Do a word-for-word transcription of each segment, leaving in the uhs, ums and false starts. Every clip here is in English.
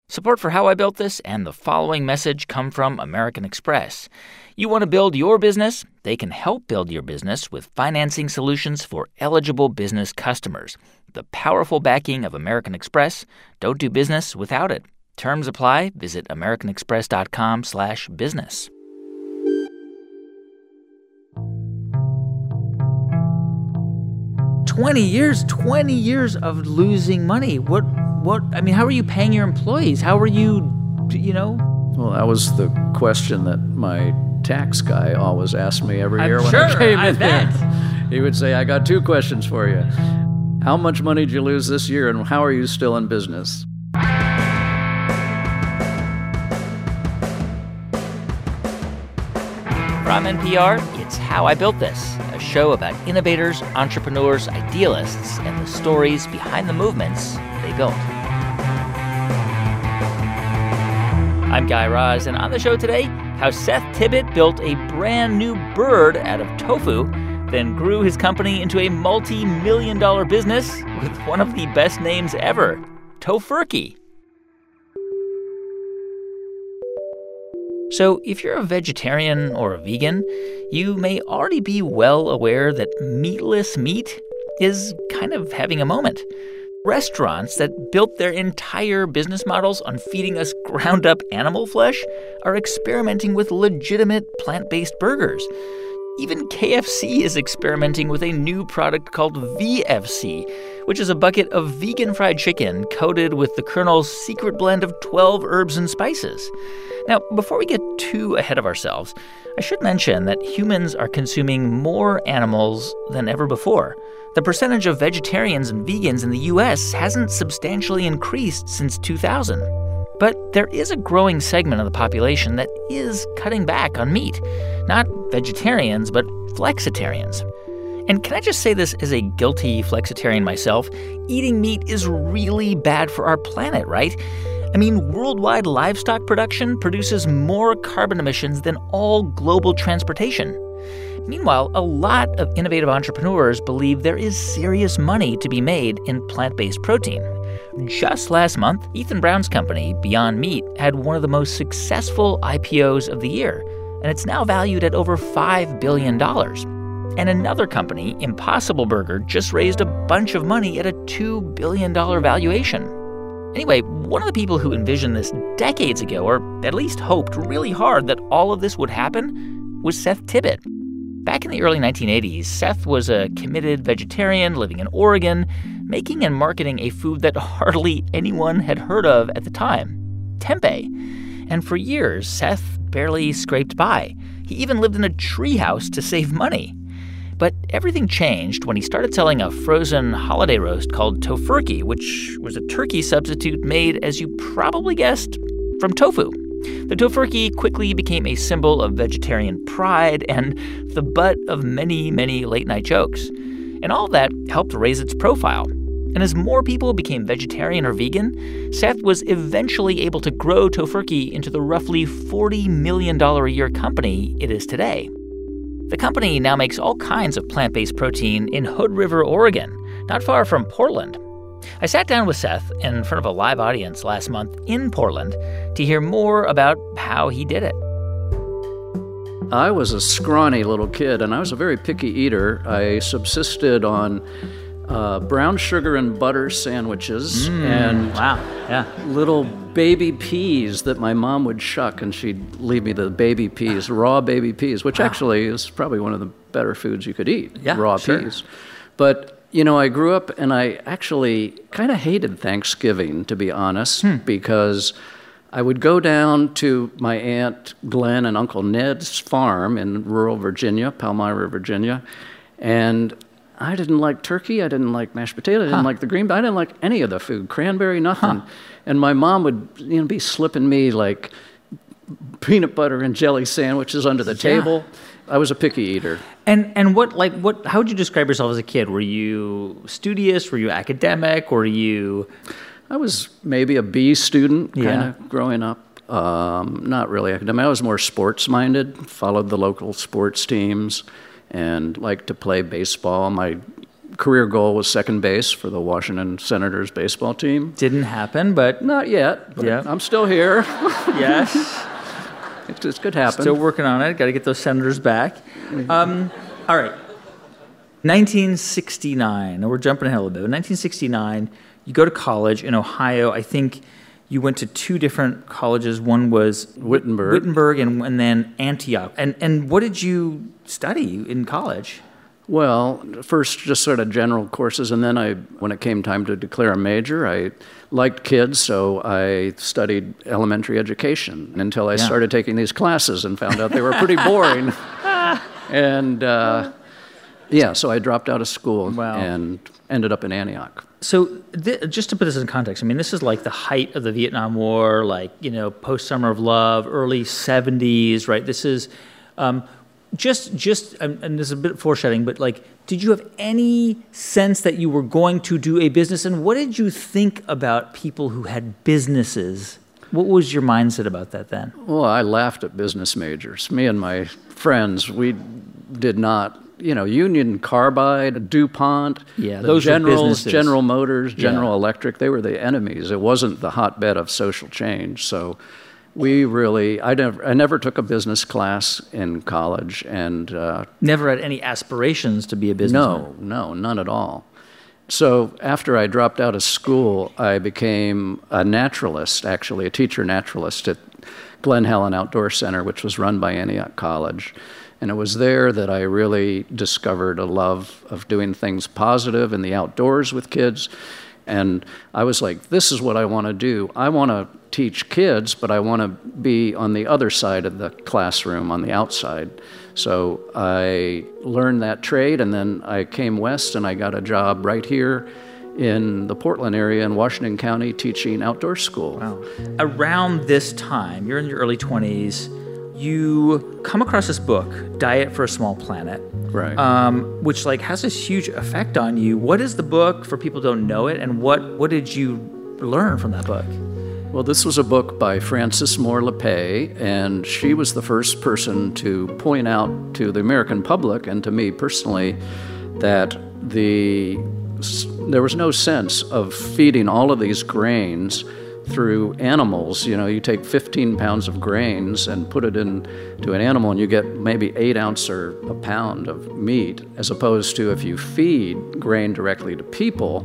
Support for How I Built This and the following message come from American Express. You want to build your business? They can help build your business with financing solutions for eligible business customers. The powerful backing of American Express. Don't do business without it. Terms apply. Visit americanexpress.com slash business. twenty years, twenty years of losing money. What, what, I mean, how are you paying your employees? How are you, you know? Well, that was the question that my tax guy always asked me every year I'm when sure, I came I in bet. here. He would say, I got two questions for you. How much money did you lose this year, and how are you still in business? From N P R, it's How I Built This, a show about innovators, entrepreneurs, idealists, and the stories behind the movements they built. I'm Guy Raz, and on the show today, how Seth Tibbott built a brand new bird out of tofu, then grew his company into a multi-million dollar business with one of the best names ever, Tofurky. So if you're a vegetarian or a vegan, you may already be well aware that meatless meat is kind of having a moment. Restaurants that built their entire business models on feeding us ground-up animal flesh are experimenting with legitimate plant-based burgers. Even K F C is experimenting with a new product called V F C, which is a bucket of vegan fried chicken coated with the Colonel's secret blend of twelve herbs and spices. Now, before we get too ahead of ourselves, I should mention that humans are consuming more animals than ever before. The percentage of vegetarians and vegans in the U S hasn't substantially increased since two thousand. But there is a growing segment of the population that is cutting back on meat. Not vegetarians, but flexitarians. And can I just say this as a guilty flexitarian myself? Eating meat is really bad for our planet, right? I mean, worldwide livestock production produces more carbon emissions than all global transportation. Meanwhile, a lot of innovative entrepreneurs believe there is serious money to be made in plant-based protein. Just last month, Ethan Brown's company, Beyond Meat, had one of the most successful I P Os of the year, and it's now valued at over five billion dollars. And another company, Impossible Burger, just raised a bunch of money at a two billion dollars valuation. Anyway, one of the people who envisioned this decades ago, or at least hoped really hard that all of this would happen, was Seth Tibbott. Back in the early nineteen eighties, Seth was a committed vegetarian living in Oregon, making and marketing a food that hardly anyone had heard of at the time, tempeh. And for years, Seth barely scraped by. He even lived in a treehouse to save money. But everything changed when he started selling a frozen holiday roast called Tofurky, which was a turkey substitute made, as you probably guessed, from tofu. The Tofurky quickly became a symbol of vegetarian pride and the butt of many, many late-night jokes. And all that helped raise its profile. And as more people became vegetarian or vegan, Seth was eventually able to grow Tofurky into the roughly forty million dollars a year company it is today. The company now makes all kinds of plant-based protein in Hood River, Oregon, not far from Portland. I sat down with Seth in front of a live audience last month in Portland to hear more about how he did it. I was a scrawny little kid, and I was a very picky eater. I subsisted on uh, brown sugar and butter sandwiches Mm, and wow, yeah. little baby peas that my mom would shuck, and she'd leave me the baby peas, raw baby peas, which Wow. actually is probably one of the better foods you could eat, Yeah, raw sure. peas. But, you know, I grew up and I actually kind of hated Thanksgiving, to be honest, Hmm. because I would go down to my Aunt Glenn and Uncle Ned's farm in rural Virginia, Palmyra, Virginia, and I didn't like turkey, I didn't like mashed potato, I didn't Huh. like the green bean, I didn't like any of the food, cranberry, nothing. Huh. And my mom would, you know, be slipping me like peanut butter and jelly sandwiches under the Yeah. table. I was a picky eater. And and what like what? How would you describe yourself as a kid? Were you studious? Were you academic? Were you? I was maybe a B student kind Yeah. of growing up. Um, not really academic. I was more sports-minded, followed the local sports teams, and liked to play baseball. My career goal was second base for the Washington Senators baseball team. Didn't happen, but... Not yet, but yeah. I'm still here. Yes. It, it could happen. Still working on it. Got to get those Senators back. Um, all right. nineteen sixty-nine. Now we're jumping ahead a little bit. In nineteen sixty-nine, you go to college in Ohio. I think you went to two different colleges. One was Wittenberg. Wittenberg and, and then Antioch. And, and what did you study in college? Well, first just sort of general courses, and then I, when it came time to declare a major, I liked kids, so I studied elementary education until I Yeah. started taking these classes and found out they were pretty boring. and uh, yeah, so I dropped out of school Wow. and ended up in Antioch. So th- just to put this in context, I mean, this is like the height of the Vietnam War, like, you know, post-Summer of Love, early seventies, right? This is... Um, Just, just, and and this is a bit foreshadowing, but like, did you have any sense that you were going to do a business? And what did you think about people who had businesses? What was your mindset about that then? Well, I laughed at business majors. Me and my friends, we did not, you know, Union Carbide, DuPont, Yeah, the those were Generals, businesses. General Motors, General Yeah. Electric, they were the enemies. It wasn't the hotbed of social change. So we really, I never, I never took a business class in college, and uh, Never had any aspirations to be a businessman? no, no, none at all. So after I dropped out of school, I became a naturalist, actually, a teacher naturalist at Glen Helen Outdoor Center, which was run by Antioch College. And it was there that I really discovered a love of doing things positive in the outdoors with kids. And I was like, this is what I want to do. I want to teach kids, but I want to be on the other side of the classroom, on the outside. So I learned that trade, and then I came west and I got a job right here in the Portland area in Washington County teaching outdoor school. Wow. Around this time, you're in your early twenties, you come across this book, Diet for a Small Planet, Right. um, which like has this huge effect on you. What is the book, for people who don't know it, and what, what did you learn from that book? Well, this was a book by Frances Moore Lappé, and she was the first person to point out to the American public and to me personally that the there was no sense of feeding all of these grains through animals. You know, you take fifteen pounds of grains and put it into an animal, and you get maybe eight ounce or a pound of meat, as opposed to if you feed grain directly to people,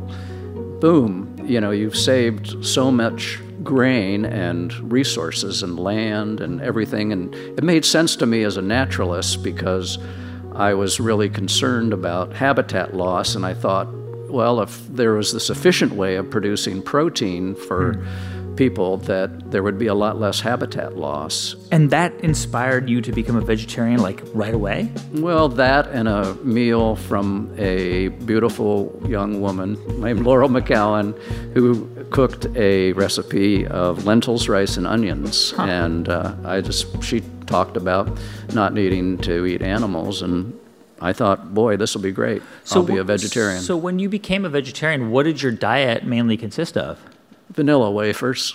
boom, you know, you've saved so much grain and resources and land and everything. And it made sense to me as a naturalist because I was really concerned about habitat loss, and I thought, well, if there was this efficient way of producing protein for mm. people, that there would be a lot less habitat loss. And that inspired you to become a vegetarian, like, right away? Well, that and a meal from a beautiful young woman named Laurel McCowan, who cooked a recipe of lentils, rice, and onions. Huh. And uh, I just, she talked about not needing to eat animals, and I thought, boy, this will be great. So I'll be a vegetarian. So when you became a vegetarian, what did your diet mainly consist of? Vanilla wafers.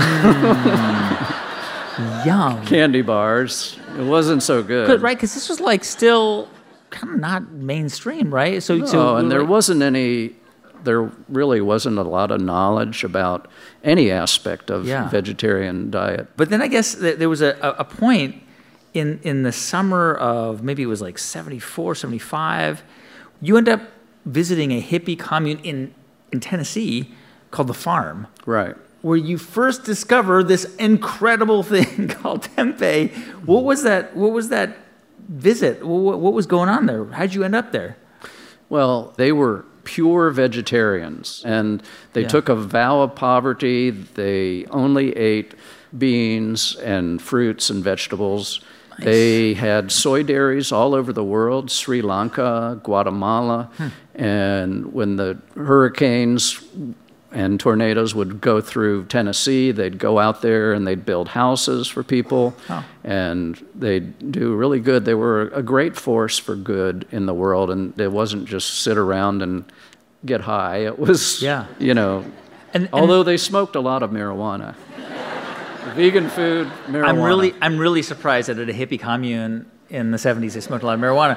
Mm. Yum. Candy bars. It wasn't so good. Good, right? Because this was like still kind of not mainstream, right? So, no, so and there like, wasn't any, there really wasn't a lot of knowledge about any aspect of yeah. vegetarian diet. But then I guess th- there was a, a point in, in the summer of, maybe it was like seventy-four, seventy-five, you end up visiting a hippie commune in, in Tennessee called The Farm. Right. Where you first discover this incredible thing called tempeh. What was that? What was that visit? What, what was going on there? How'd you end up there? Well, they were pure vegetarians, and they Yeah. took a vow of poverty. They only ate beans and fruits and vegetables. Nice. They had soy dairies all over the world, Sri Lanka, Guatemala, hmm. and when the hurricanes and tornadoes would go through Tennessee, they'd go out there and they'd build houses for people, oh. and they'd do really good. They were a great force for good in the world, and it wasn't just sit around and get high. It was, yeah. you know, and, and although they smoked a lot of marijuana. Vegan food, marijuana. I'm really, I'm really surprised that at a hippie commune in the seventies they smoked a lot of marijuana.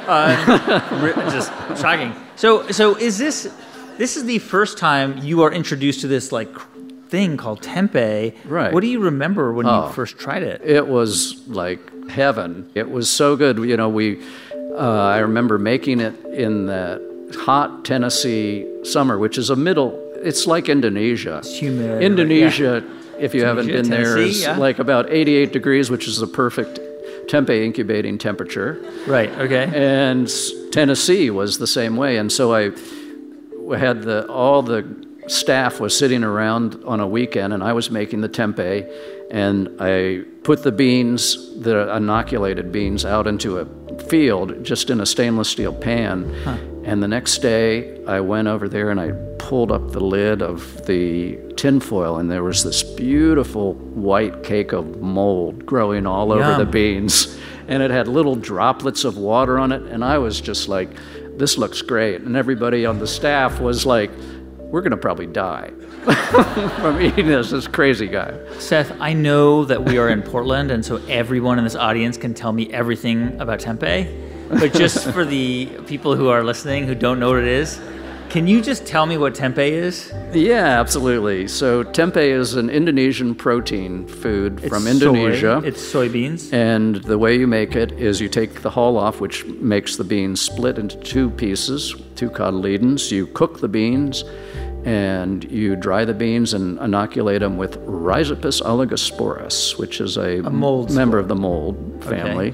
Uh, just shocking. So, so is this, this is the first time you are introduced to this, like, thing called tempeh. Right. What do you remember when Oh. you first tried it? It was like heaven. It was so good. You know, we, uh, I remember making it in that hot Tennessee summer, which is a middle, it's like Indonesia. It's humid. Indonesia, if you haven't been there, Tennessee, is yeah. like about eighty-eight degrees, which is the perfect tempeh incubating temperature. Right, okay. And s- Tennessee was the same way. And so I had the, all the staff was sitting around on a weekend, and I was making the tempeh, and I put the beans, the inoculated beans, out into a field just in a stainless steel pan. Huh. And the next day, I went over there and I pulled up the lid of the tinfoil, and there was this beautiful white cake of mold growing all over Yum. the beans. And it had little droplets of water on it, and I was just like, this looks great. And everybody on the staff was like, we're going to probably die from eating this, this crazy guy. Seth, I know that we are in Portland, and so everyone in this audience can tell me everything about tempeh. But just for the people who are listening who don't know what it is, can you just tell me what tempeh is? Yeah, absolutely. So tempeh is an Indonesian protein food It's from Indonesia. Soy. It's soybeans. And the way you make it is you take the hull off, which makes the beans split into two pieces, two cotyledons. You cook the beans, and you dry the beans and inoculate them with Rhizopus oligosporus, which is a, A mold member spore. of the mold family.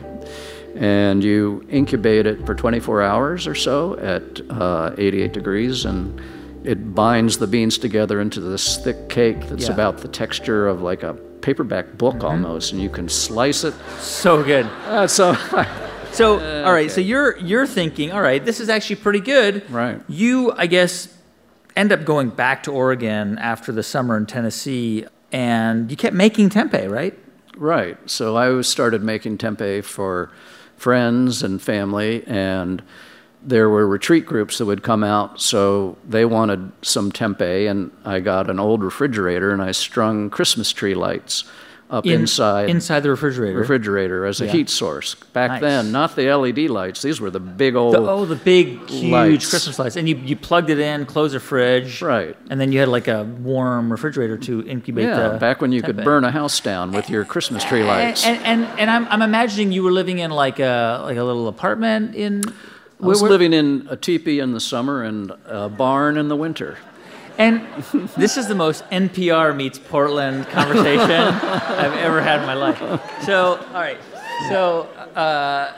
And you incubate it for twenty-four hours or so at uh, eighty-eight degrees, and it binds the beans together into this thick cake that's Yeah. about the texture of like a paperback book almost, and you can slice it. So good. Uh, so, So, all right, okay. so you're you're thinking, all right, this is actually pretty good. Right. You, I guess, end up going back to Oregon after the summer in Tennessee, and you kept making tempeh, right? right. So I was started making tempeh for friends and family, and there were retreat groups that would come out, so they wanted some tempeh, and I got an old refrigerator, and I strung Christmas tree lights up In- inside Inside the refrigerator. refrigerator as a Yeah. heat source. Back Nice. then, not the L E D lights. These were the big old... The, oh, the big, huge lights. Christmas lights. And you, you plugged it in, closed the fridge. Right. And then you had like a warm refrigerator to incubate Yeah, the back when you could tempeh. burn a house down with your Christmas tree lights. And, and, and, and I'm, I'm imagining you were living in like a, like a little apartment in... I was where- living in a teepee in the summer and a barn in the winter. And this is the most N P R meets Portland conversation I've ever had in my life. So, all right. So, uh,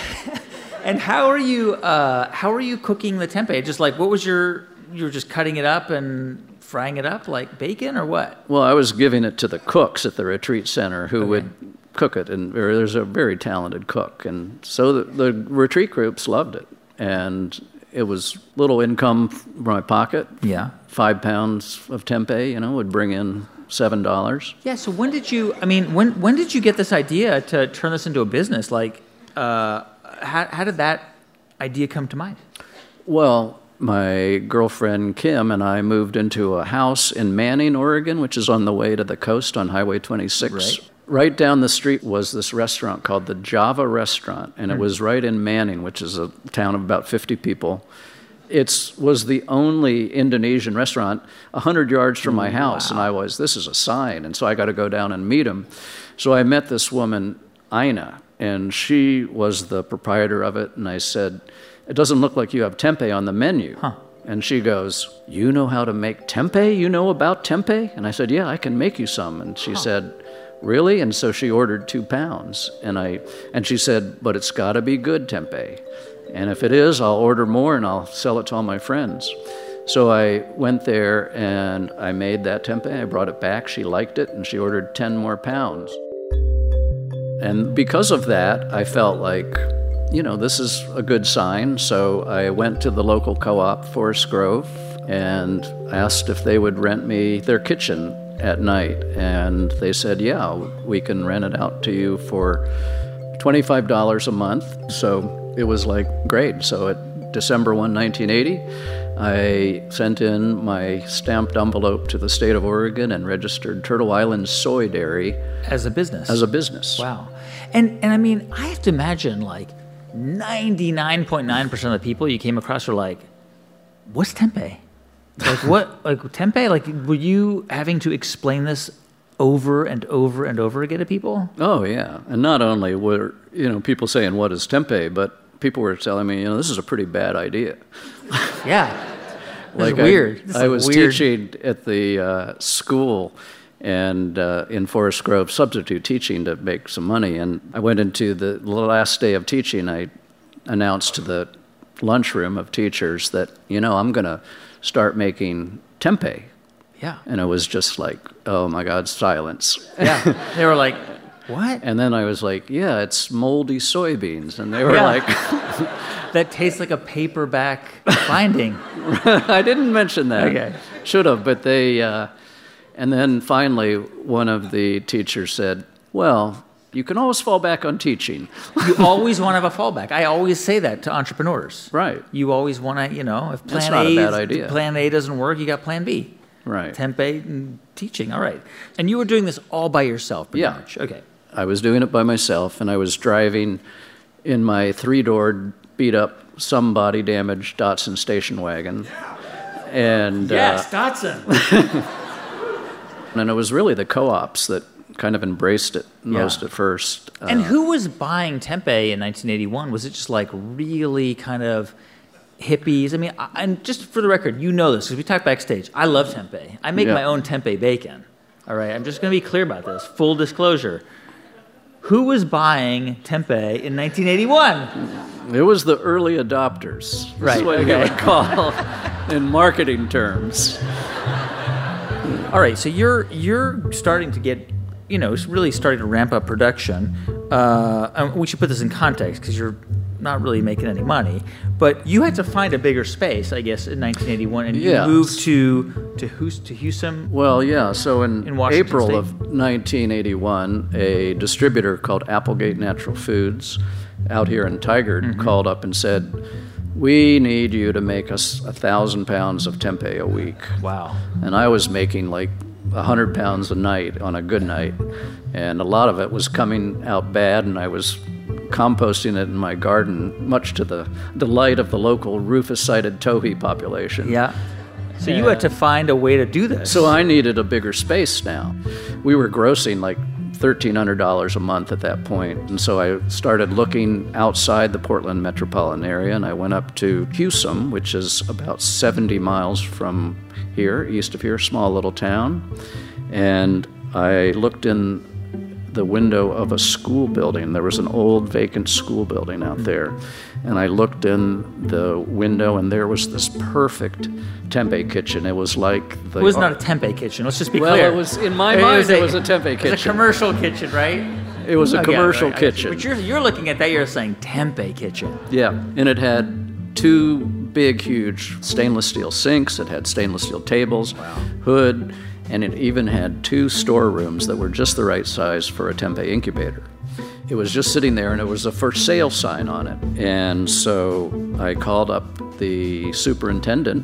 and how are you? Uh, how are you cooking the tempeh? Just like, what was your? You were just cutting it up and frying it up like bacon, or what? Well, I was giving it to the cooks at the retreat center who would cook it, and there's a very talented cook, and so the, the retreat groups loved it, and it was little income from my pocket. Yeah. Five pounds of tempeh, you know, would bring in seven dollars. Yeah. So when did you? I mean, when when did you get this idea to turn this into a business? Like, uh, how how did that idea come to mind? Well, my girlfriend Kim and I moved into a house in Manning, Oregon, which is on the way to the coast on Highway twenty-six. Right. Right down the street was this restaurant called the Java Restaurant, and it was right in Manning, which is a town of about fifty people. It was the only Indonesian restaurant one hundred yards from my house, and I was, this is a sign, and so I got to go down and meet him. So I met this woman, Ina, and she was the proprietor of it, and I said, it doesn't look like you have tempeh on the menu. Huh. And she goes, you know how to make tempeh? You know about tempeh? And I said, yeah, I can make you some. And she said, really? And so she ordered two pounds. And I and she said, but it's got to be good tempeh. And if it is, I'll order more and I'll sell it to all my friends. So I went there and I made that tempeh. I brought it back. She liked it, and she ordered ten more pounds. And because of that, I felt like, you know, this is a good sign. So I went to the local co-op, Forest Grove, and asked if they would rent me their kitchen at night. And they said, yeah, we can rent it out to you for twenty-five dollars a month. So it was like, great. So at December first, nineteen eighty, I sent in my stamped envelope to the state of Oregon and registered Turtle Island Soy Dairy As a business. as a business. Wow. And and I mean, I have to imagine, like, ninety-nine point nine percent of the people you came across were like, what's tempeh? Like, what? Like, tempeh? Like, were you having to explain this over and over and over again to people? Oh, yeah. And not only were, you know, people saying, what is tempeh, but people were telling me, you know, this is a pretty bad idea. Yeah. Like That's weird. I, This I is was weird. teaching at the uh, school and uh, in Forest Grove, substitute teaching to make some money. And I went into the last day of teaching. I announced to the lunchroom of teachers that, you know, I'm going to start making tempeh. Yeah. And it was just like, oh my God, silence. Yeah. They were like, what? And then I was like, yeah, it's moldy soybeans. And they were Yeah. like, That tastes like a paperback binding. I didn't mention that. Okay. Should have, but they, uh, and then finally one of the teachers said, well, you can always fall back on teaching. You always want to have a fallback. I always say that to entrepreneurs. Right. You always want to, you know, if plan That's not A, a bad idea. plan A doesn't work, you got plan B. Right. Tempeh and teaching. All right. And you were doing this all by yourself, pretty Yeah. much. Okay. I was doing it by myself, and I was driving in my three-door, beat-up, some body damaged Datsun station wagon. And, Yes, uh, Datsun. and it was really the co-ops that kind of embraced it most Yeah. at first. And Uh, who was buying tempeh in nineteen eighty-one? Was it just like really kind of hippies? I mean, I, and just for the record, you know this because we talked backstage. I love tempeh. I make Yeah. my own tempeh bacon. All right, I'm just going to be clear about this. Full disclosure. Who was buying tempeh in nineteen eighty-one? It was the early adopters. This Right, is what okay. you would call in marketing terms. All right, so you're you're starting to get, you know, it's really starting to ramp up production. Uh, and we should put this in context because you're not really making any money. But you had to find a bigger space, I guess, in nineteen eighty-one, and you Yeah. moved to to Houston, to Houston. Well, yeah, so in, In Washington April State. of nineteen eighty-one, a distributor called Applegate Natural Foods out here in Tigard Mm-hmm. called up and said, we need you to make us a thousand pounds of tempeh a week. Wow. And I was making like a hundred pounds a night on a good night. And a lot of it was coming out bad, and I was composting it in my garden, much to the delight of the local rufous-sided towhee population. Yeah. So you had to find a way to do this. So I needed a bigger space now. We were grossing like thirteen hundred dollars a month at that point. And so I started looking outside the Portland metropolitan area, and I went up to Hewsum, which is about seventy miles from here, east of here, small little town. And I looked in the window of a school building. There was an old vacant school building out there. And I looked in the window, and there was this perfect tempeh kitchen. It was like the... it was not a tempeh kitchen. Let's just be Well, clear. it was, in my mind, it was a tempeh It was a kitchen. commercial kitchen, right? It was a Okay, commercial right, I- kitchen. But you're you're looking at that. You're saying tempeh kitchen. Yeah, and it had two big, huge stainless steel sinks. It had stainless steel tables, hood, and it even had two storerooms that were just the right size for a tempeh incubator. It was just sitting there, and it was a for sale sign on it. And so I called up the superintendent,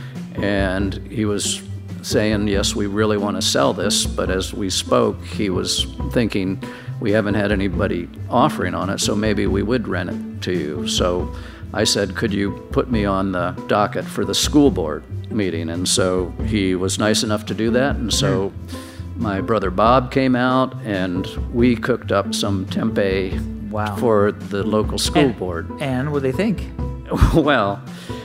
and he was saying, yes, we really want to sell this. But as we spoke, he was thinking, we haven't had anybody offering on it, so maybe we would rent it to you. So I said, could you put me on the docket for the school board meeting? And so he was nice enough to do that. And so my brother Bob came out, and we cooked up some tempeh Wow. for the local school And- board. And what do they think? Well,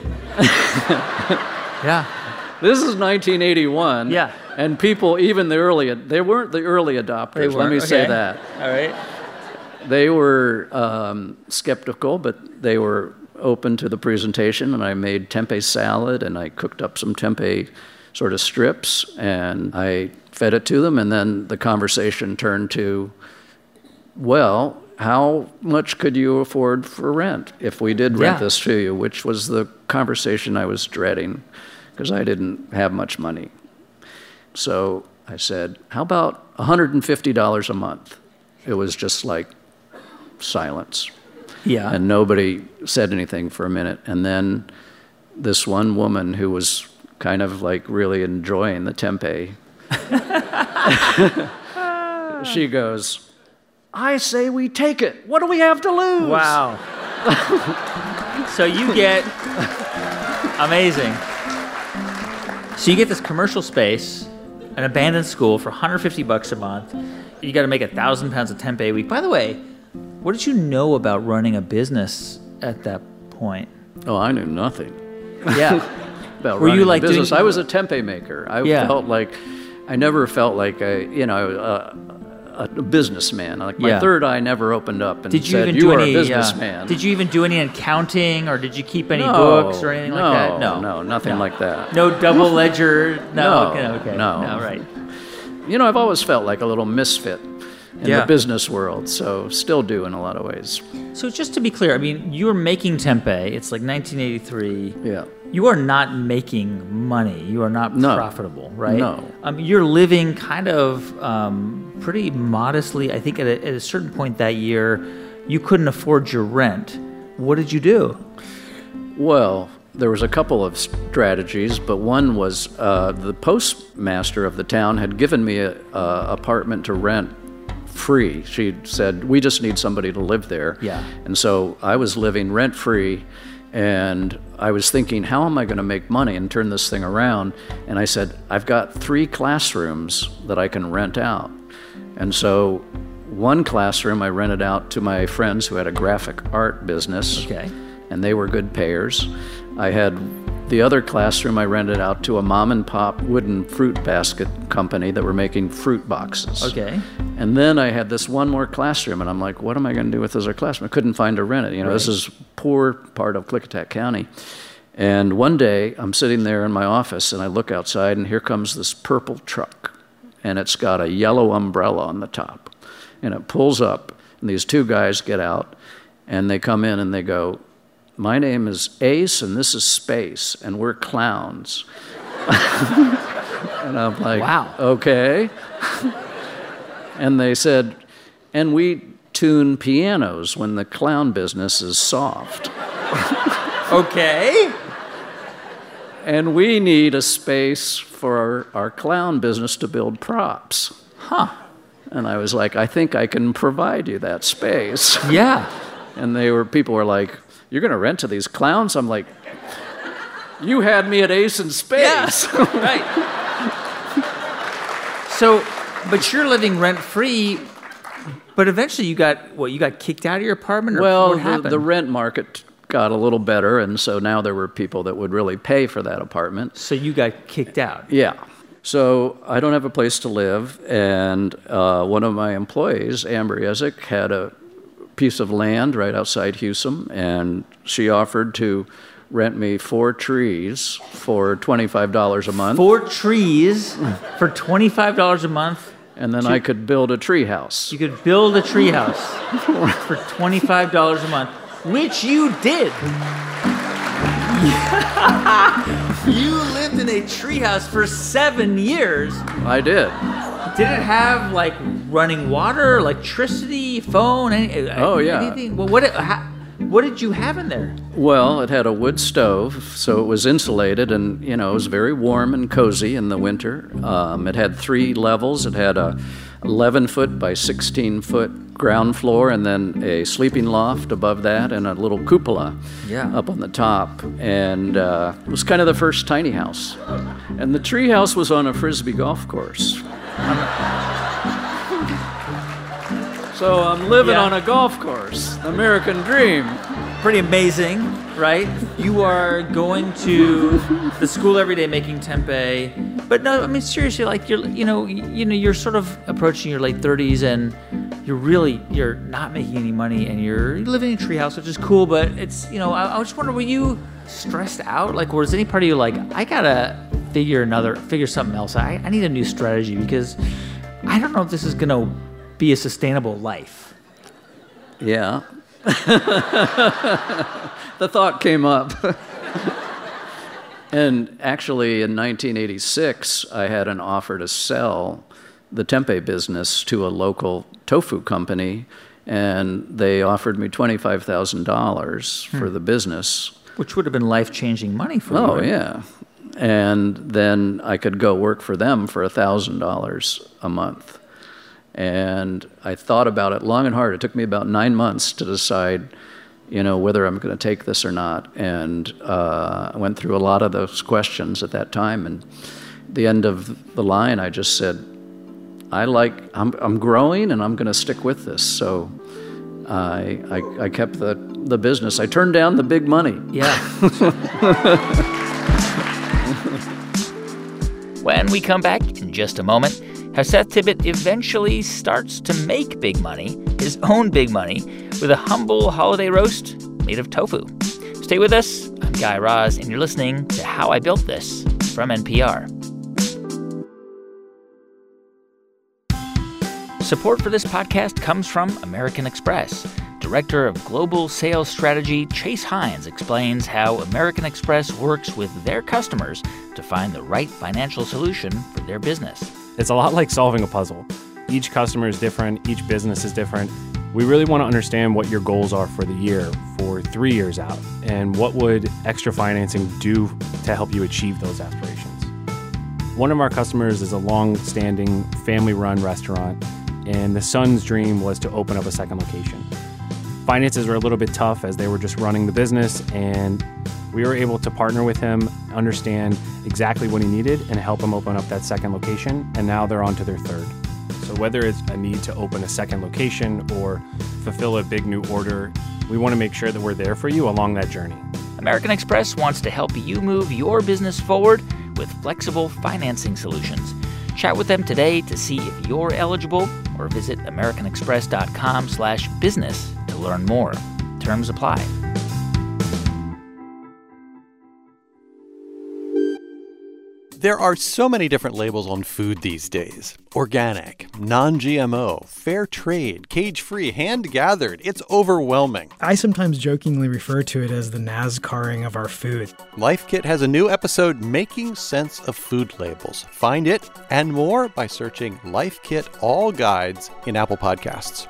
Yeah. this is nineteen eighty-one. Yeah. And people, even the early, they weren't the early adopters. They Let weren't, me say okay. that. All right. They were um, skeptical, but they were open to the presentation, and I made tempeh salad, and I cooked up some tempeh sort of strips, and I fed it to them, and then the conversation turned to, well, how much could you afford for rent if we did rent Yeah. this to you, which was the conversation I was dreading because I didn't have much money. So I said, how about one hundred fifty dollars a month? It was just like silence. Yeah. And nobody said anything for a minute. And then this one woman who was kind of like really enjoying the tempeh, she goes, I say we take it. What do we have to lose? Wow. So you get amazing. So you get this commercial space, an abandoned school for one hundred fifty bucks a month. You got to make a thousand pounds of tempeh a week. By the way, what did you know about running a business at that point? Oh, I knew nothing. Yeah. About Were running you like a business. doing- I was a tempeh maker. I Yeah. felt like I never felt like a you know a, a businessman. Like my Yeah. third eye never opened up and Did you said, even "You do are any? a uh, businessman." did you even do any accounting, or did you keep any no, books or anything no, like that? No, no, nothing No. like that. No double ledger. No. No, okay. okay. no. No. Right. You know, I've always felt like a little misfit in Yeah. the business world, so still do in a lot of ways. So just to be clear, I mean, you're making tempeh. It's like nineteen eighty-three. Yeah. You are not making money. You are not No. profitable, right? No. Um, you're living kind of um, pretty modestly. I think at a, at a certain point that year, you couldn't afford your rent. What did you do? Well, there was a couple of strategies, but one was uh, the postmaster of the town had given me an apartment to rent free. She said, we just need somebody to live there. Yeah. And so I was living rent-free, and I was thinking, how am I going to make money and turn this thing around? And I said, I've got three classrooms that I can rent out. And so one classroom I rented out to my friends who had a graphic art business. Okay. And they were good payers. I had the other classroom I rented out to a mom and pop wooden fruit basket company that were making fruit boxes. Okay. And then I had this one more classroom, and I'm like, what am I going to do with this other classroom? I couldn't find to rent it. You know, Right. this is poor part of Klickitat County. And one day I'm sitting there in my office, and I look outside, and here comes this purple truck, and it's got a yellow umbrella on the top. And it pulls up, and these two guys get out, and they come in and they go, my name is Ace, and this is Space, and we're clowns. And I'm like, Wow. okay. And they said, and we tune pianos when the clown business is soft. Okay. And we need a space for our, our clown business to build props. Huh. And I was like, I think I can provide you that space. Yeah. And they were, people were like, you're going to rent to these clowns? I'm like, you had me at Ace in Space. Yeah. Right. So, but you're living rent free. But eventually, you got what? You got kicked out of your apartment, or Well, what the, happened? the rent market got a little better, and so now there were people that would really pay for that apartment. So you got kicked out. Yeah. So I don't have a place to live, and uh, one of my employees, Amber Yezik, had a piece of land right outside Hewsum, and she offered to rent me four trees for twenty-five dollars a month. Four trees for twenty-five dollars a month. And then I could build a tree house. You could build a tree house for twenty-five dollars a month, which you did. You lived in a treehouse for seven years. I did. Did it have like running water, electricity, phone? Any, Oh, yeah. Anything? Well, what? How, what did you have in there? Well, it had a wood stove, so it was insulated, and you know it was very warm and cozy in the winter. Um, it had three levels. It had a eleven foot by sixteen foot ground floor, and then a sleeping loft above that, and a little cupola Yeah. up on the top. And uh, it was kind of the first tiny house. And the tree house was on a frisbee golf course. So I'm living Yeah. on a golf course. American dream. Pretty amazing, right? You are going to the school every day making tempeh, but no, I mean seriously, like you're, you know, you know, you're sort of approaching your late thirties, and you're really, you're not making any money, and you're living in a treehouse, which is cool, but it's, you know, I, I was just wondering, were you stressed out? Like, was any part of you like, I gotta figure another, figure something else out. I, I need a new strategy because I don't know if this is gonna be a sustainable life. Yeah. The thought came up. And actually, in nineteen eighty-six, I had an offer to sell the tempeh business to a local tofu company, and they offered me twenty-five thousand dollars for Hmm. the business. Which would have been life-changing money for you. Oh, right? yeah. And then I could go work for them for one thousand dollars a month. And I thought about it long and hard. It took me about nine months to decide, you know, whether I'm going to take this or not. And uh, I went through a lot of those questions at that time. And at the end of the line, I just said, I like, I'm, I'm growing and I'm going to stick with this. So I, I, I kept the, the business. I turned down the big money. Yeah. When we come back in just a moment, how Seth Tibbott eventually starts to make big money, his own big money, with a humble holiday roast made of tofu. Stay with us. I'm Guy Raz, and you're listening to How I Built This from N P R. Support for this podcast comes from American Express. Director of Global Sales Strategy Chase Hines explains how American Express works with their customers to find the right financial solution for their business. It's a lot like solving a puzzle. Each customer is different. Each business is different. We really want to understand what your goals are for the year, for three years out, and what would extra financing do to help you achieve those aspirations. One of our customers is a long-standing family-run restaurant, and the son's dream was to open up a second location. Finances were a little bit tough as they were just running the business, and we were able to partner with him, understand exactly what he needed, and help him open up that second location, and now they're on to their third. So whether it's a need to open a second location or fulfill a big new order, we want to make sure that we're there for you along that journey. American Express wants to help you move your business forward with flexible financing solutions. Chat with them today to see if you're eligible, or visit americanexpress.com slash business to learn more. Terms apply. There are so many different labels on food these days. Organic, non-G M O, fair trade, cage-free, hand-gathered. It's overwhelming. I sometimes jokingly refer to it as the NASCARing of our food. Life Kit has a new episode, Making Sense of Food Labels. Find it and more by searching Life Kit All Guides in Apple Podcasts.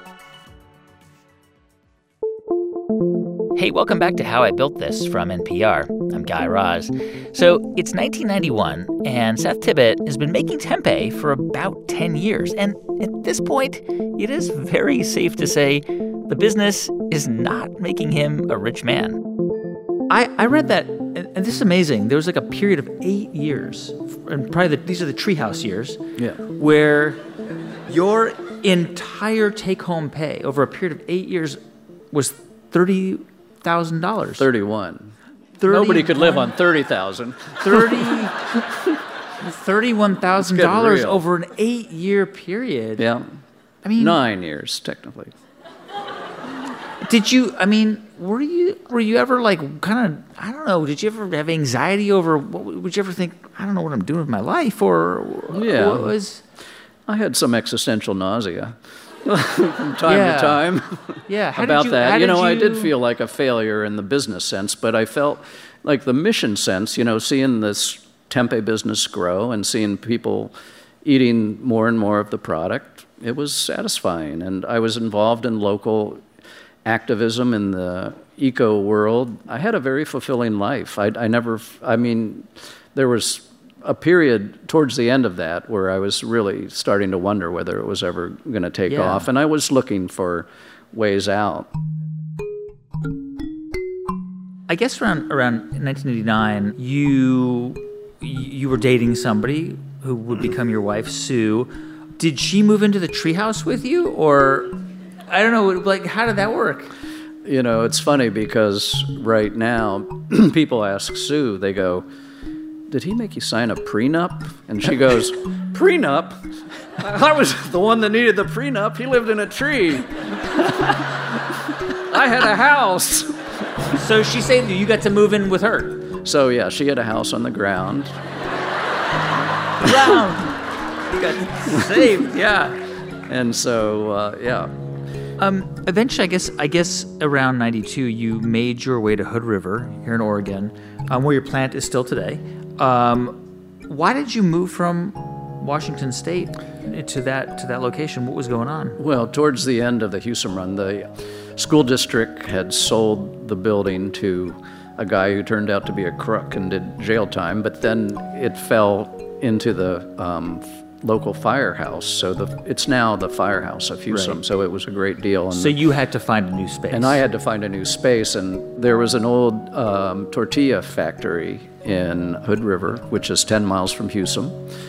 Hey, welcome back to How I Built This from N P R. I'm Guy Raz. So it's nineteen ninety-one, and Seth Tibbott has been making tempeh for about ten years. And at this point, it is very safe to say the business is not making him a rich man. I, I read that, and this is amazing. There was like a period of eight years, and probably the, these are the treehouse years, Yeah. where your entire take-home pay over a period of eight years was thirty thousand dollars. thirty-one. Nobody could live on thirty thousand. thirty, thirty-one thousand dollars real. over an eight-year period. Yeah. I mean, Nine years, technically. did you? I mean, were you were you ever like kind of? I don't know. Did you ever have anxiety over? What, would you ever think? I don't know what I'm doing with my life, or Yeah. what was? I had some existential nausea from time Yeah. to time. Yeah. How about did you, that. How You did know, you, I did feel like a failure in the business sense, but I felt like the mission sense, you know, seeing this tempeh business grow and seeing people eating more and more of the product, it was satisfying. And I was involved in local activism in the eco world. I had a very fulfilling life. I, I never, I mean, there was a period towards the end of that where I was really starting to wonder whether it was ever going to take Yeah. off, and I was looking for ways out. I guess around around nineteen eighty-nine, you you were dating somebody who would become your wife, Sue. Did she move into the treehouse with you, or I don't know, like how did that work? You know, it's funny because right now people ask Sue, they go, "Did he make you sign a prenup?" And she goes, "Prenup? I was the one that needed the prenup. He lived in a tree. I had a house." So she said you got to move in with her. So yeah, she had a house on the ground. Wow. You got saved, yeah. And so, uh, yeah. Um, eventually, I guess, I guess around ninety-two, you made your way to Hood River here in Oregon, um, where your plant is still today. Um, why did you move from Washington State to that to that location? What was going on? Well, towards the end of the Hewsum Run, the school district had sold the building to a guy who turned out to be a crook and did jail time, but then it fell into the um, local firehouse. So the, it's now the Firehouse of Hewsum. Right. So it was a great deal. And So you had to find a new space. And I had to find a new space, and there was an old um, tortilla factory in Hood River, which is ten miles from Hewsum,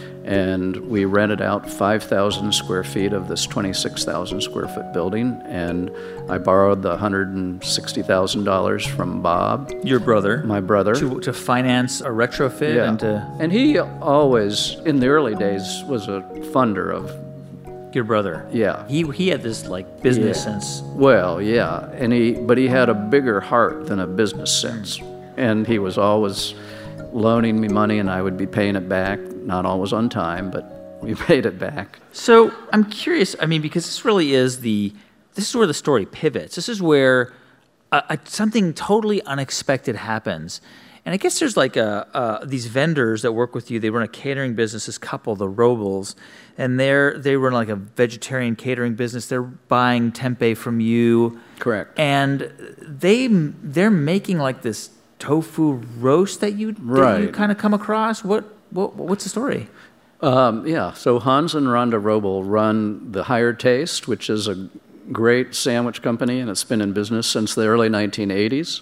and we rented out five thousand square feet of this twenty-six thousand square foot building, and I borrowed the one hundred sixty thousand dollars from Bob, Your brother. my brother. To, to finance a retrofit Yeah. and to And he always, in the early days, was a funder of, your brother. yeah. He he had this like business Yeah. sense. Well, yeah, and he, but he had a bigger heart than a business sense, and he was always loaning me money, and I would be paying it back, not always on time, but we paid it back. So I'm curious. I mean, because this really is the this is where the story pivots. This is where uh, uh, something totally unexpected happens. And I guess there's like a, uh, these vendors that work with you. They run a catering business. This couple, the Robles, and they're they run like a vegetarian catering business. They're buying tempeh from you, Correct. and they they're making like this tofu roast that you that you Right. kind of come across. What what what's the story? Um, yeah, so Hans and Rhonda Roble run the Higher Taste, which is a great sandwich company, and it's been in business since the early nineteen eighties.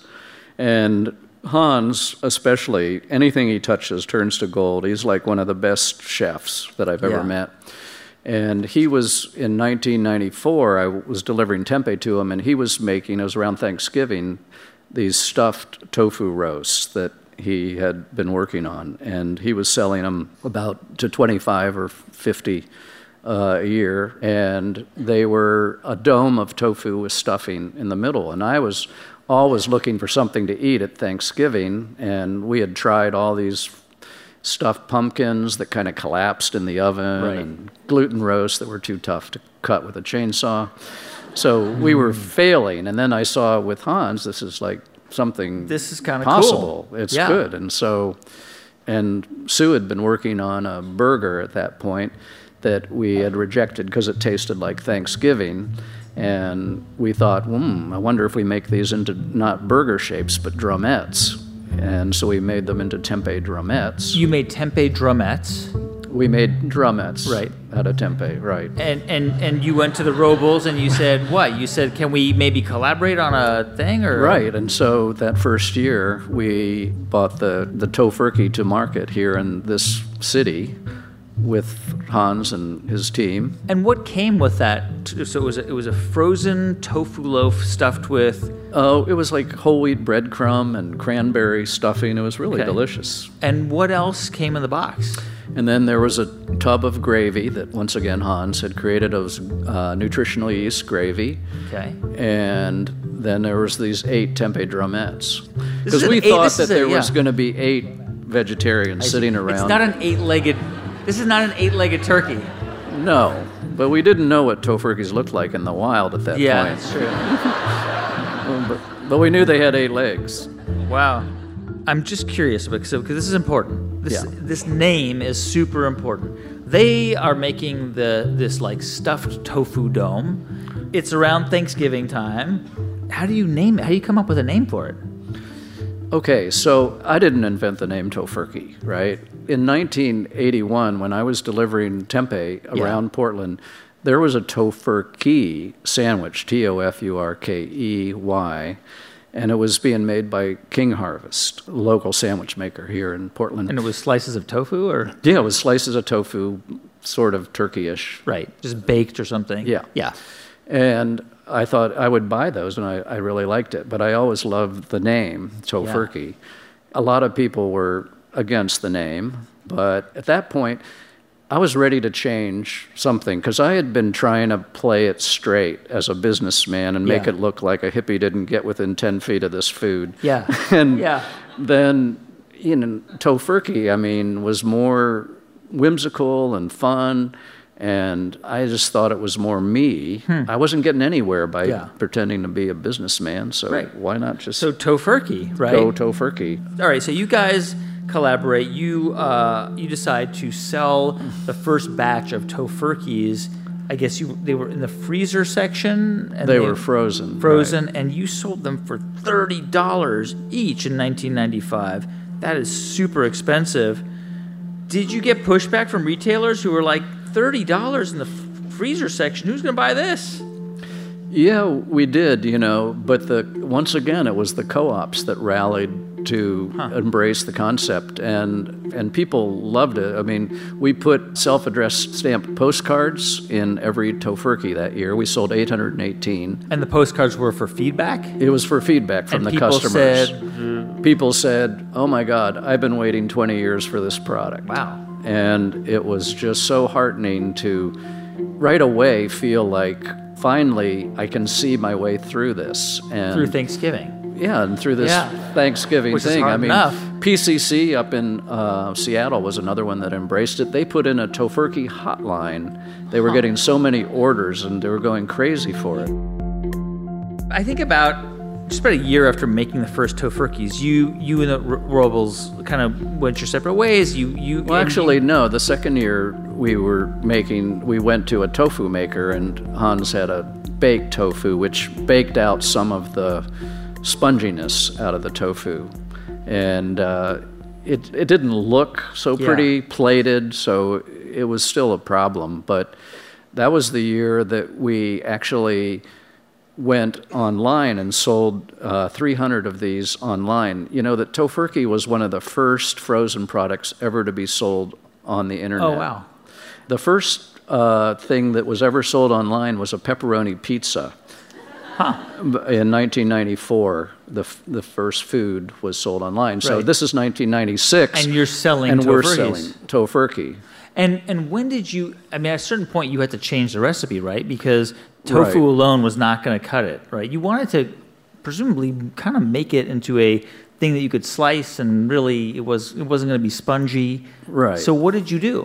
And Hans, especially, anything he touches turns to gold. He's like one of the best chefs that I've ever Yeah. met. And he was, in nineteen ninety-four, I was delivering tempeh to him, and he was making, it was around Thanksgiving, these stuffed tofu roasts that he had been working on. And he was selling them about to twenty-five or fifty uh, a year. And they were a dome of tofu with stuffing in the middle. And I was always looking for something to eat at Thanksgiving, and we had tried all these stuffed pumpkins that kind of collapsed in the oven, Right. and gluten roasts that were too tough to cut with a chainsaw. So we were failing, and then I saw with Hans, this is like something This is kinda possible. cool. It's Yeah. good, and so, and Sue had been working on a burger at that point that we had rejected because it tasted like Thanksgiving. And we thought, hmm, I wonder if we make these into not burger shapes, but drumettes. And so we made them into tempeh drumettes. You made tempeh drumettes, We made drumettes Right. out of tempeh, right. and, and, and you went to the Robles and you said, what? You said, can we maybe collaborate on a thing? Or Right, and so that first year, we bought the, the tofurkey to market here in this city with Hans and his team. And what came with that? So it was a, it was a frozen tofu loaf stuffed with, Oh, it was like whole wheat breadcrumb and cranberry stuffing. It was really Okay. delicious. and what else came in the box? And then there was a tub of gravy that, once again, Hans had created. It was uh, nutritional yeast gravy. Okay. And then there was these eight tempeh drumettes. This is Because an we eight- thought this that is a- there was yeah. going to be eight vegetarians sitting around. It's not an eight-legged. This is not an eight-legged turkey. No, but we didn't know what tofurkeys looked like in the wild at that Yeah, point. that's true. But, but we knew they had eight legs. Wow. I'm just curious because because this is important. This Yeah. this name is super important. They are making the this like stuffed tofu dome. It's around Thanksgiving time. How do you name it? How do you come up with a name for it? Okay, so I didn't invent the name tofurkey, right? In nineteen eighty-one, when I was delivering tempeh Yeah. around Portland, there was a tofurkey sandwich, T O F U R K E Y, and it was being made by King Harvest, a local sandwich maker here in Portland. And it was slices of tofu, or Yeah, it was slices of tofu, sort of turkey-ish. right, just baked or something. Yeah. Yeah. And I thought I would buy those, and I, I really liked it. But I always loved the name, tofurkey. A lot of people were against the name, but at that point, I was ready to change something because I had been trying to play it straight as a businessman and make Yeah. it look like a hippie didn't get within ten feet of this food. Yeah. and Yeah. then, you know, tofurkey, I mean, was more whimsical and fun. And I just thought it was more me. I wasn't getting anywhere by Yeah. pretending to be a businessman, so Right. why not just So tofurkey, right? go tofurkey? All right, so you guys collaborate. You uh, you decide to sell the first batch of tofurkeys. I guess you they were in the freezer section. And They were frozen. frozen, and you sold them for thirty dollars each in nineteen ninety-five. That is super expensive. Did you get pushback from retailers who were like, thirty dollars in the f- freezer section. Who's going to buy this? Yeah, we did, you know, but the once again, it was the co-ops that rallied to huh. embrace the concept, and and people loved it. I mean, we put self-addressed stamped postcards in every Tofurky that year. We sold eight hundred eighteen. And the postcards were for feedback? It was for feedback from and the people customers. Said, people said, oh my God, I've been waiting twenty years for this product. Wow. And it was just so heartening to right away feel like, finally, I can see my way through this. And through Thanksgiving. Yeah, and through this yeah. Thanksgiving Which thing. Is hard I mean, enough. P C C up in uh, Seattle was another one that embraced it. They put in a Tofurky hotline. They were huh. getting so many orders, and they were going crazy for it. I think about just about a year after making the first Tofurkys, you you and the R- Robles kind of went your separate ways. You you well, actually, you, no. The second year we were making, we went to a tofu maker, and Hans had a baked tofu, which baked out some of the sponginess out of the tofu, and uh, it it didn't look so pretty yeah. plated, so it was still a problem. But that was the year that we actually went online and sold uh, three hundred of these online. You know that Tofurky was one of the first frozen products ever to be sold on the internet. Oh, wow. The first uh, thing that was ever sold online was a pepperoni pizza. Huh. In nineteen ninety-four, the f- the first food was sold online. Right. So this is nineteen ninety-six. And you're selling and Tofurkys. we're selling Tofurky. And and when did you, I mean, at a certain point you had to change the recipe, right? Because tofu right. alone was not going to cut it, right? You wanted to presumably kind of make it into a thing that you could slice, and really it was it wasn't going to be spongy. Right. So what did you do?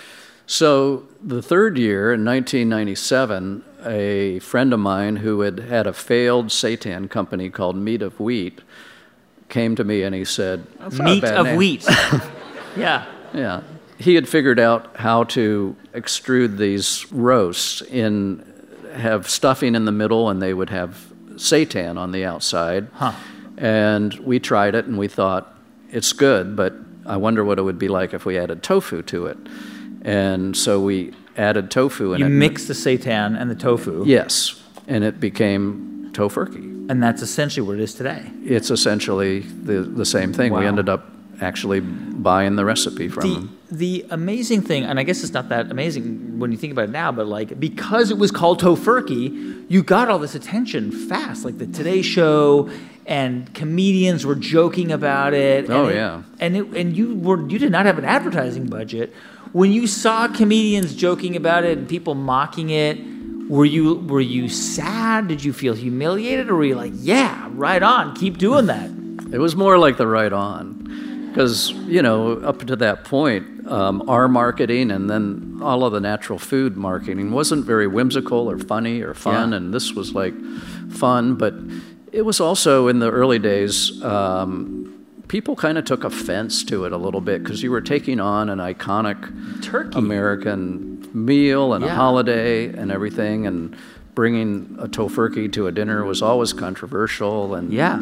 So the third year, in nineteen ninety-seven, a friend of mine who had had a failed seitan company called Meat of Wheat came to me and he said, Meat of name. Wheat. yeah. Yeah. He had figured out how to extrude these roasts in, have stuffing in the middle, and they would have seitan on the outside. Huh. And we tried it and we thought, it's good, but I wonder what it would be like if we added tofu to it. And so we added tofu in you it. You mixed the seitan and the tofu. Yes, and it became Tofurky. And that's essentially what it is today. It's essentially the, the same thing. Wow. We ended up actually buying the recipe from the, them. The amazing thing, and I guess it's not that amazing when you think about it now, but like because it was called Tofurky, you got all this attention fast. Like the Today Show and comedians were joking about it. Oh, and yeah. It, and it, and you were you did not have an advertising budget. When you saw comedians joking about it and people mocking it, were you were you sad? Did you feel humiliated, or were you like, yeah, right on, keep doing that? It was more like the right on. Because, you know, up to that point, um, our marketing and then all of the natural food marketing wasn't very whimsical or funny or fun, yeah. and this was like fun. But it was also, in the early days, um, people kind of took offense to it a little bit because you were taking on an iconic turkey American meal and yeah. a holiday and everything, and bringing a Tofurky to a dinner was always controversial. And yeah.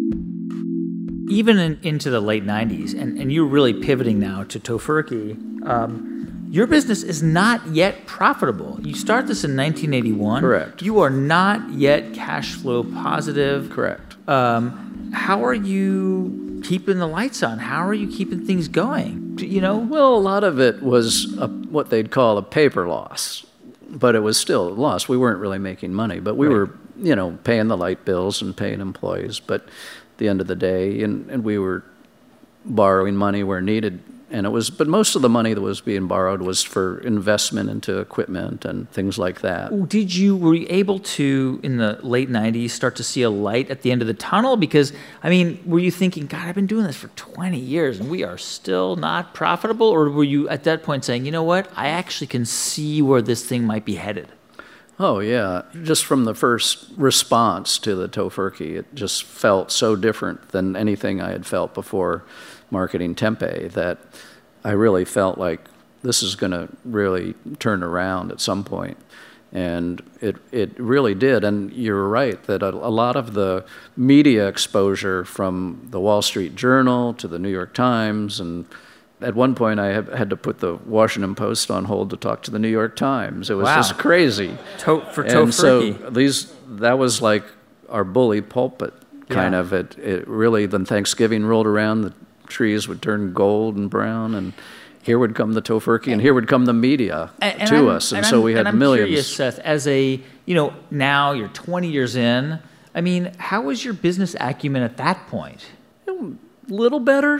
Even in, into the late nineties, and, and you're really pivoting now to Tofurky, um, your business is not yet profitable. You start this in nineteen eighty-one. Correct. You are not yet cash flow positive. Correct. Um, how are you keeping the lights on? How are you keeping things going? You know? Well, a lot of it was a, what they'd call a paper loss, but it was still a loss. We weren't really making money, but we right. were, you know, paying the light bills and paying employees, but the end of the day, and, and we were borrowing money where needed, and it was, but most of the money that was being borrowed was for investment into equipment and things like that. Did you, were you able to, in the late nineties, start to see a light at the end of the tunnel? Because, I mean, were you thinking, God, I've been doing this for twenty years and we are still not profitable? Or were you at that point saying, you know what, I actually can see where this thing might be headed? Oh, yeah. Just from the first response to the Tofurky, it just felt so different than anything I had felt before marketing tempeh that I really felt like this is going to really turn around at some point. And it it really did. And you're right that a, a lot of the media exposure from the Wall Street Journal to the New York Times and At one point, I have, had to put the Washington Post on hold to talk to the New York Times. It was Wow. just crazy. To- for And so tofurkey. these, that was like our bully pulpit, kind Yeah. of. It, it really, then Thanksgiving rolled around, the trees would turn gold and brown, and here would come the tofurkey, and here would come the media And- and to I'm- us. And, so I'm- we had and I'm millions. Curious, Seth, as a, you know, now you're twenty years in. I mean, how was your business acumen at that point? Little better,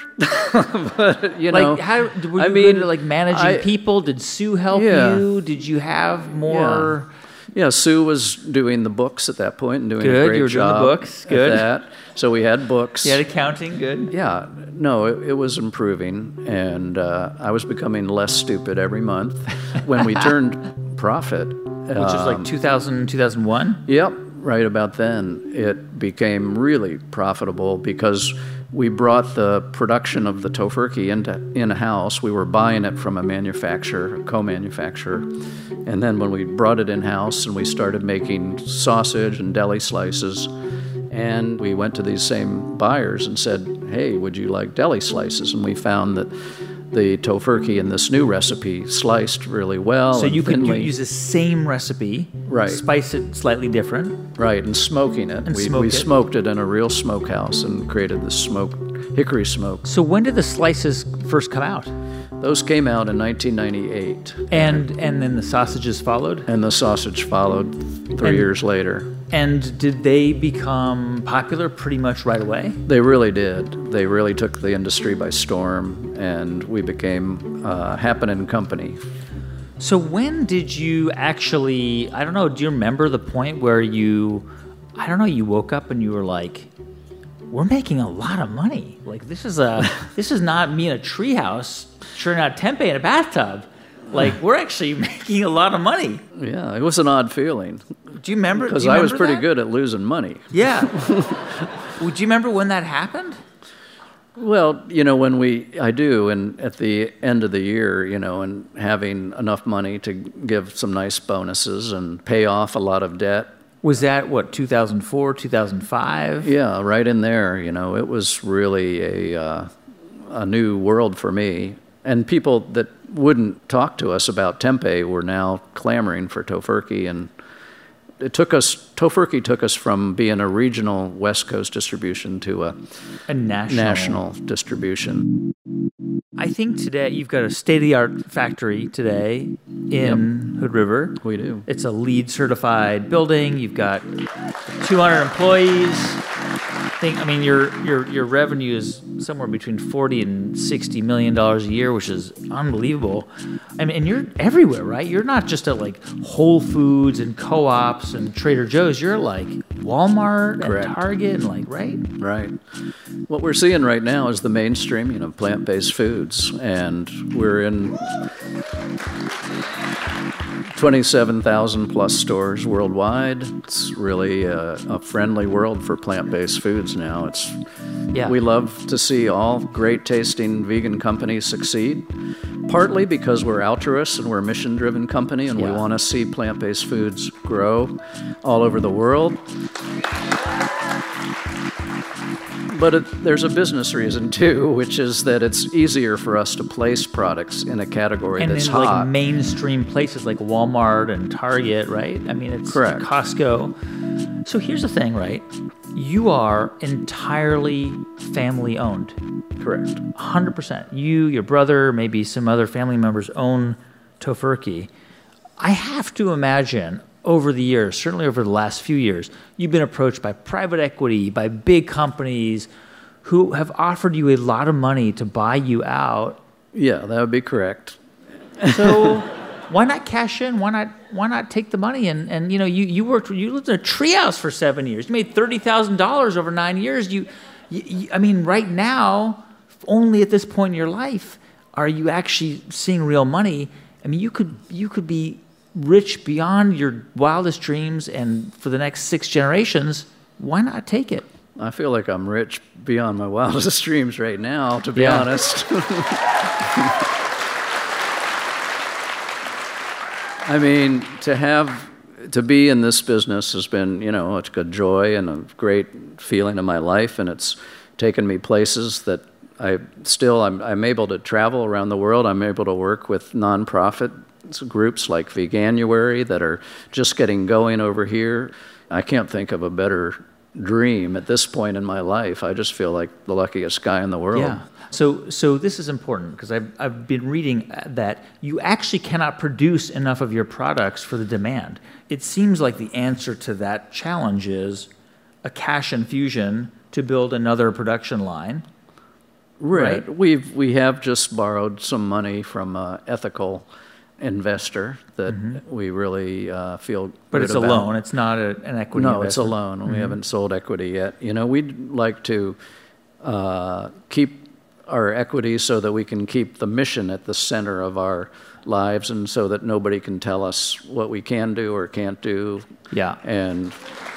but you know, Like, how were you I good mean, at like managing I- people? Did Sue help Yeah. you? Did you have more? Yeah, Sue was doing the books at that point and doing Good, a great you were doing the job books, at good. that. So we had books. You had accounting, good. Yeah, no, it, it was improving, and uh, I was becoming less stupid every month. When we turned profit, Which was like um, two thousand, two thousand one? Yep, right about then, it became really profitable because we brought the production of the tofurkey into in-house. We were buying it from a manufacturer, a co-manufacturer, and then when we brought it in-house and we started making sausage and deli slices, and we went to these same buyers and said, hey, would you like deli slices? And we found that the tofurkey in this new recipe sliced really well. So and you could you thinly. use the same recipe, Right. spice it slightly different. Right, and smoking it. And we smoke we it. smoked it in a real smokehouse and created this smoked hickory smoke. So when did the slices first come out? Those came out in nineteen ninety-eight, And and then the sausages followed? and the sausage followed three And- years later. And did they become popular pretty much right away? They really did. They really took the industry by storm, and we became uh, happening company. So when did you actually, I don't know, do you remember the point where you, I don't know, you woke up and you were like, we're making a lot of money. Like this is a, this is not me in a treehouse churning out tempeh in a bathtub. Like we're actually making a lot of money. Yeah, it was an odd feeling Do you remember? because do you I was remember pretty that? good at losing money. Yeah. Well, do you remember when that happened? Well, you know, when we, I do, and at the end of the year, you know, and having enough money to give some nice bonuses and pay off a lot of debt. Was that what, two thousand four, two thousand five? Yeah, right in there, you know, it was really a, uh, a new world for me. And people that wouldn't talk to us about tempeh were now clamoring for tofurkey, and it took us, tofurkey took us from being a regional West Coast distribution to a A national. national distribution. I think today you've got a state-of-the-art factory today in Hood River. We do. It's a LEED certified building. You've got two hundred employees. I think I mean your your your revenue is somewhere between forty and sixty million dollars a year, which is unbelievable. I mean, and you're everywhere, right? You're not just at like Whole Foods and Co-ops and Trader Joe's. You're at like Walmart Correct. and Target and like right. Right. What we're seeing right now is the mainstreaming of plant-based foods, and we're in twenty-seven thousand plus stores worldwide. It's really a, a friendly world for plant-based foods now. It's Yeah. we love to see all great-tasting vegan companies succeed, partly because we're altruists and we're a mission-driven company, and we Yeah. want to see plant-based foods grow all over the world. But it, there's a business reason too, which is that it's easier for us to place products in a category And that's in hot. like mainstream places like Walmart and Target, right? I mean, it's Correct. Costco. So here's the thing, right? You are entirely family owned. Correct. one hundred percent. You, your brother, maybe some other family members own Tofurkey. I have to imagine over the years, certainly over the last few years, you've been approached by private equity, by big companies who have offered you a lot of money to buy you out. Yeah, that would be correct. So why not cash in? Why not why not take the money and, and you know you, you worked you lived in a treehouse for seven years. You made thirty thousand dollars over nine years. You, you, you I mean right now, only at this point in your life are you actually seeing real money. I mean you could you could be rich beyond your wildest dreams, and for the next six generations, why not take it? I feel like I'm rich beyond my wildest dreams right now, to be Yeah. honest. I mean, to have, to be in this business has been, you know, it's a joy and a great feeling in my life, and it's taken me places that I still, I'm, I'm able to travel around the world. I'm able to work with nonprofit groups like Veganuary that are just getting going over here. I can't think of a better dream at this point in my life. I just feel like the luckiest guy in the world. Yeah. So, so this is important because I've, I've been reading that you actually cannot produce enough of your products for the demand. It seems like the answer to that challenge is a cash infusion to build another production line. Right. Right. We've we have just borrowed some money from an ethical investor that mm-hmm. we really uh, feel. But good it's a about. loan. It's not a, an equity. No, investment. it's a loan. Mm-hmm. We haven't sold equity yet. You know, we'd like to uh, keep our equity so that we can keep the mission at the center of our lives, and so that nobody can tell us what we can do or can't do. Yeah. And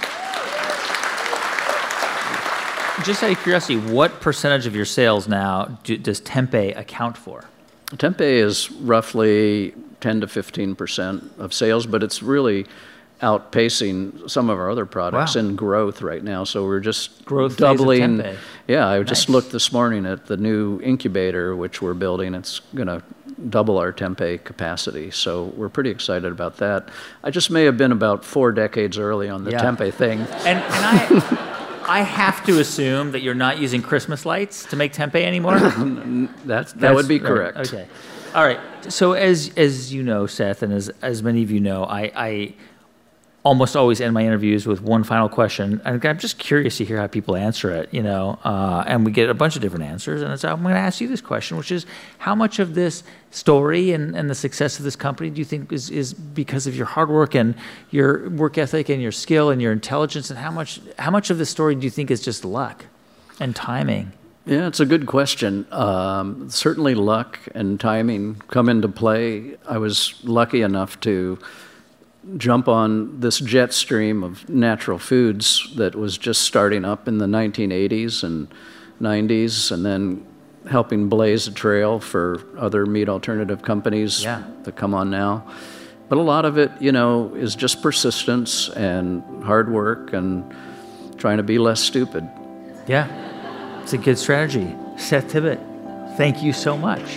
just out of curiosity, what percentage of your sales now do, does Tempeh account for? Tempeh is roughly ten to fifteen percent of sales, but it's really outpacing some of our other products Wow. in growth right now. So we're just Growth doubling. phase of Tempeh. Yeah, I Nice. just looked this morning at the new incubator which we're building. It's going to double our Tempeh capacity. So we're pretty excited about that. I just may have been about four decades early on the Yeah. Tempeh thing. And, and I I have to assume that you're not using Christmas lights to make tempeh anymore? That's, that would be right. correct. Okay. All right. So as as you know, Seth, and as, as many of you know, I, I almost always end my interviews with one final question. And I'm just curious to hear how people answer it, you know, uh, and we get a bunch of different answers. And so I'm going to ask you this question, which is how much of this story and, and the success of this company do you think is, is because of your hard work and your work ethic and your skill and your intelligence? And how much, how much of this story do you think is just luck and timing? Yeah, it's a good question. Um, certainly luck and timing come into play. I was lucky enough to jump on this jet stream of natural foods that was just starting up in the nineteen eighties and nineties, and then helping blaze a trail for other meat alternative companies Yeah. that come on now. But a lot of it, you know, is just persistence and hard work and trying to be less stupid. Yeah, it's a good strategy. Seth Tibbott, thank you so much.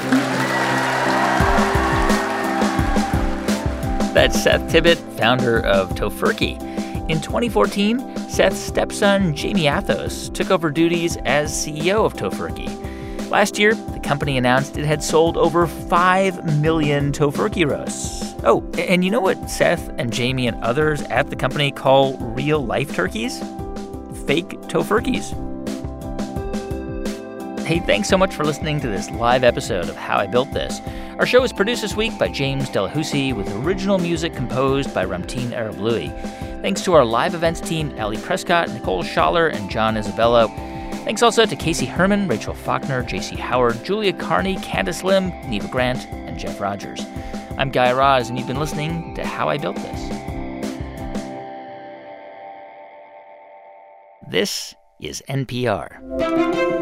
That's Seth Tibbott, founder of Tofurky. In twenty fourteen, Seth's stepson, Jamie Athos, took over duties as C E O of Tofurky. Last year, the company announced it had sold over five million Tofurky roasts. Oh, and you know what Seth and Jamie and others at the company call real-life turkeys? Fake Tofurkys. Hey, thanks so much for listening to this live episode of How I Built This. Our show is produced this week by James Delahousie with original music composed by Ramtin Arablouei. Thanks to our live events team, Allie Prescott, Nicole Schaller, and John Isabello. Thanks also to Casey Herman, Rachel Faulkner, J C Howard, Julia Carney, Candace Lim, Neva Grant, and Jeff Rogers. I'm Guy Raz, and you've been listening to How I Built This. This is N P R.